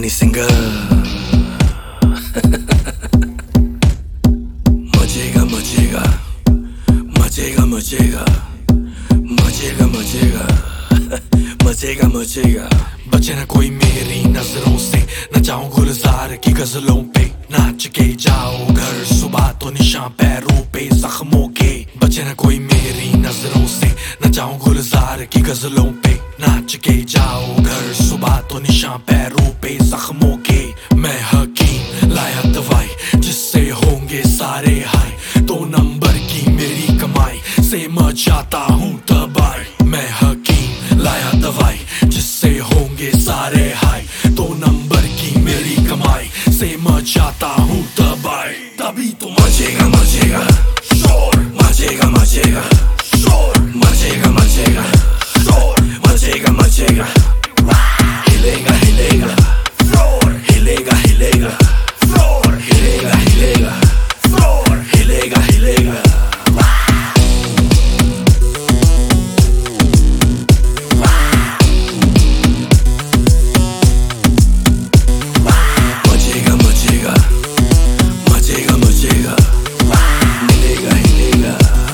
Honey singer मचेगा मचेगा मचेगा मचेगा मचेगा मचेगा मचेगा मचेगा। बचे ना कोई मेरी नजरों से, न जाऊं गुलजार की गजलों पे, नाच के जाओ घर सुबह तो निशान पैरों पे जख्मों के। बचे ना कोई मेरी नजरों से, न जाऊं गुलजार की गजलों पे, नाच के जाओ घर सुबह तो निशान पैरों पे जख्मों के। मैं हकीम लाया दवाई जिससे होंगे सारे हाय, 2 नंबर की मेरी कमाई से मचाता हूँ तबाही। मैं हकीम लाया दवाई जिससे होंगे सारे हाय, 2 नंबर की मेरी कमाई से मचाता हूँ तबाही। तभी तो मचेगा मचेगा शोर, मचेगा मचेगा शोर, मचेगा मचेगा शोर, मचेगा मचेगा। हिलेगा हिलेगा फ्लोर, हिलेगा हिलेगा फ्लोर, हिलेगा हिलेगा फ्लोर, हिलेगा हिलेगा। मचेगा मचेगा मचेगा मचेगा, हिलेगा हिलेगा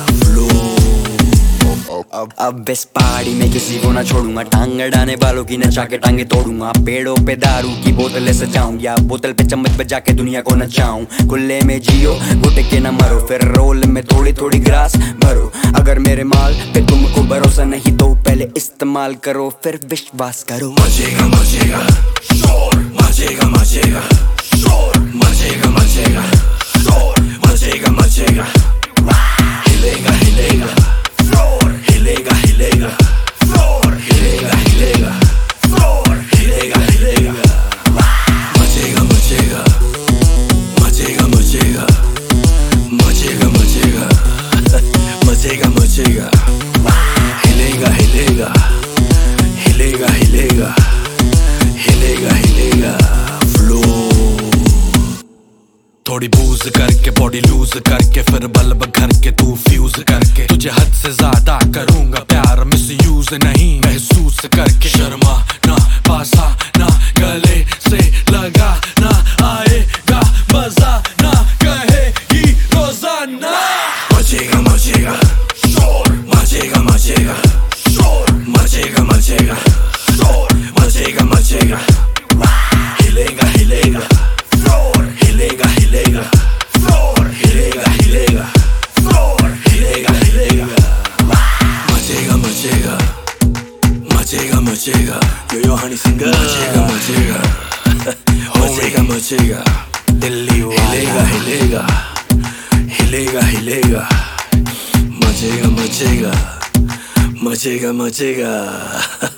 फ्लोर। अब इस पहाड़ी में किसी को ना छोड़ूंगा, टांग अड़ाने वालों की नचा के टांगे तोड़ूंगा। पेड़ों पे दारू की बोतलें सजाऊं या बोतल पे चम्मच बजा के दुनिया को नचाऊं। खुले में जियो घुटे के न मरो, फिर रोल में थोड़ी थोड़ी ग्रास भरो। अगर मेरे माल पे तुमको भरोसा नहीं तो पहले इस्तेमाल करो फिर विश्वास करो। मचेगा मचेगा शोर, मचेगा मचेगा शोर, मचेगा मचेगा शोर, मचेगा मचेगा। हिलेगा हिलेगा फ्लोर, हिलेगा हिलेगा फ्लोर, हिलेगा हिलेगा फ्लोर, हिलेगा हिलेगा। मचेगा मचेगा मचेगा मचेगा मचेगा मचेगा मचेगा मचेगा। हिलेगा हिलेगा हिलेगा हिलेगा हिलेगा हिलेगा फ्लोर। थोड़ी बूज करके बॉडी लूज करके, फिर बल्ब घर के तू फ्यूज करके, तुझे हद से ज्यादा करूंगा प्यार, मिस यूज नहीं महसूस करके। शर्मा ना पासा ना गले से लगा ना, आएगा मजा ना कहेगी रोजाना। मचेगा मचेगा शोर, मचेगा मचेगा शोर, मचेगा मचेगा शोर, मचेगा मचेगा। हिलेगा हिलेगा फ्लोर, हिलेगा हिलेगा फ्लोर, हिलेगा हिलेगा फ्लोर, हिलेगा हिलेगा। मचेगा मचेगा मचेगा मचेगा, यो हनी सिंगर। मचेगा मचेगा मचेगा मचेगा, दिल्ली हिलेगा हिलेगा हिलेगा हिलेगा। मचेगा मचेगा मचेगा मचेगा।